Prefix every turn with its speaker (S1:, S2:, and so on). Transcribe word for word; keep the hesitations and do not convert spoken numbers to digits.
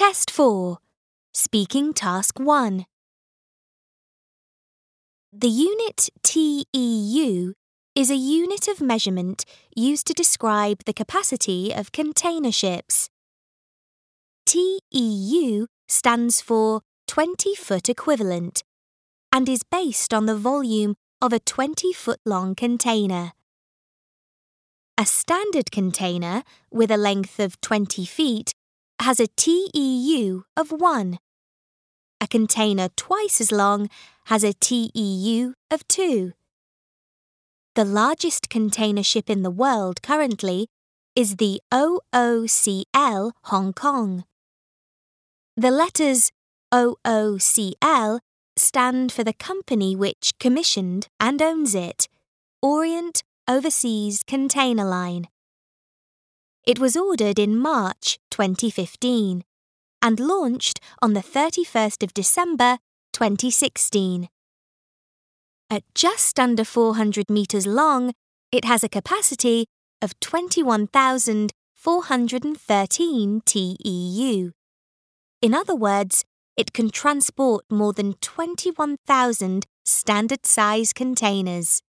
S1: Test four. Speaking Task one. The unit T E U is a unit of measurement used to describe the capacity of container ships. T E U stands for twenty-foot equivalent and is based on the volume of a twenty-foot-long container. A standard container with a length of twenty feet has a T E U of one. A container twice as long has a T E U of two. The largest container ship in the world currently is the O O C L Hong Kong. The letters O O C L stand for the company which commissioned and owns it, Orient Overseas Container Line. It was ordered in March twenty fifteen and launched on the thirty-first of December twenty sixteen. At just under four hundred metres long, it has a capacity of twenty-one thousand four hundred thirteen T E U. In other words, it can transport more than twenty-one thousand standard-size containers.